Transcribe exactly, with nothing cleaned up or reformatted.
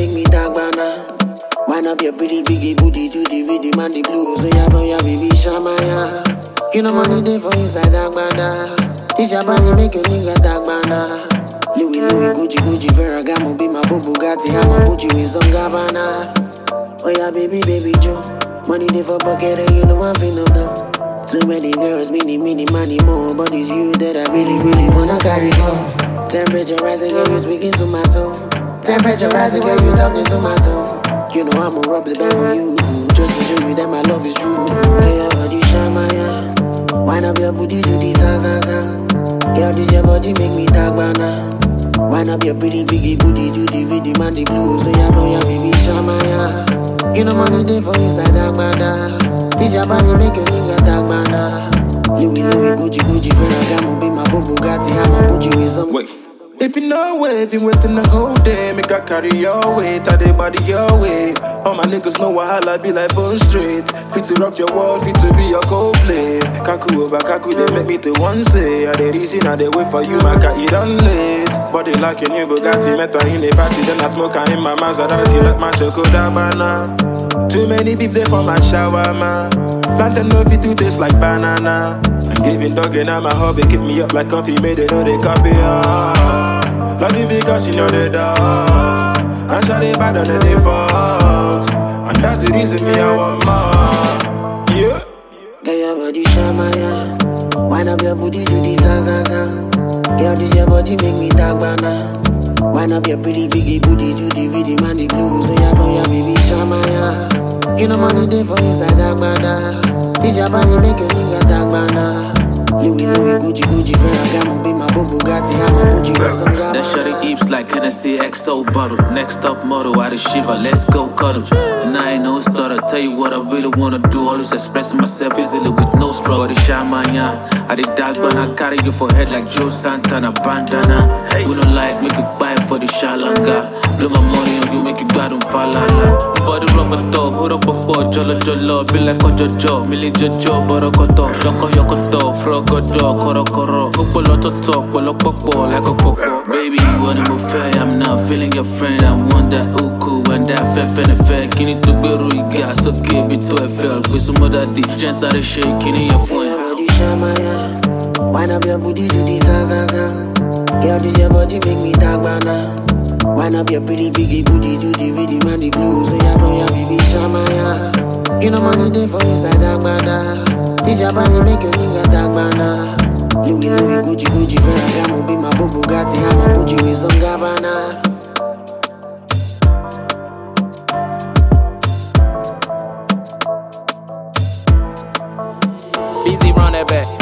make me talk banana. Wind up your pretty biggie booty to the rhythm and the blues. So ya boy, ya baby shamaya. You know money day for inside that banana. This your body make a nigga talk banana. Louis, Louis, Gucci, Gucci, Ferragamo, be my boo Bugatti, I'ma put you in some Gabbana. Oh yeah, baby, baby Joe. Money day for bucket and you know I'm finna blow. Too many girls, many, many, money more. But it's you that I really, really wanna carry on. Temperature rising, girl, you speaking to my soul. Temperature rising, girl, you talking to my soul. You know I'ma rub the back on you, just to show you that my love is true. They have body shamaya. Wind up your booty, do the sa sa sa. Girl, this your body make me talk banana. Wind up your pretty biggie booty, do the rhythm and the blues. So ya boy, ya baby shamaya. You know money day for inside that banana. This your body make a nigga talk banana. Louis, Louis, Gucci, Gucci, Ferragamo, be my boo Bugatti, I'ma put you in some. Wait. It be no way, been waiting the whole day. Make I carry your weight, I dey body your way. All my niggas know wahala be like bone straight. Fit to rock your world, fit to be your Coldplay. Kaku over Kaku, they make me the one say. I dey reason, I dey wait for you, my cat, you done late. Body like a new Bugatti, meta in the party, then I smoke her in my Maserati like my Chokodabana. Too many beef there for my shawarma. Plantain no fit to taste like banana. And giving dog and I'm a hobby, keep me up like coffee, made it know they copy. Oh. Love you because you know the dog. And shot it bad on the default. And that's the reason me I want more. Yeah. Girl, your body shamaya. Wind up your booty, do the sa sa sa. Girl, this your body make me talk banana. Wind up your pretty biggie booty, do the rhythm and the blues. So ya boy, ya baby shamaya. You know money day for inside that banana. This your body make a nigga talk banana. Louis, Louis, Gucci, Gucci, Ferragamo, be my boo Bugatti, I'ma put you in some Gabbana. That shorty eeps like Hennessy X O bottle. Next up model, out of Shiva, let's go cuddle. And I ain't no starter, tell you what I really wanna do. Always expressing myself easily with no struggle. The shamanya, I did dog banana, carry you for head like Joe Santana, bandana. We don't like, make it buy for the shalanga. Blow my money on you, make you bad on falala. Body rubber dog, hold up a boy, jollo jollo. Be like a jojo, milli jojo, borokoto. Shoko yokoto, frog dog, koro koro. Ukolo to talk, polo popo, like a coco. Baby, you wanna move fair, I'm not feeling your friend. I want that uku, and that fair, fair, fair. Kini to be rude, gas, okay, be to a fell. With some other D, chance are shaking in your phone. Body shamaya. Wind up your booty, do the sa sa sa. Girl, this your body make me talk banana. Wind up your pretty biggie booty, do the rhythm and the blues. So ya boy, ya baby shamaya. You know money day for inside that banana. This your body make a nigga talk banana. Louis, Louis, Gucci, Gucci, Ferragamo, be my boo Bugatti, I'ma put you in some Gabbana. Easy, run that back.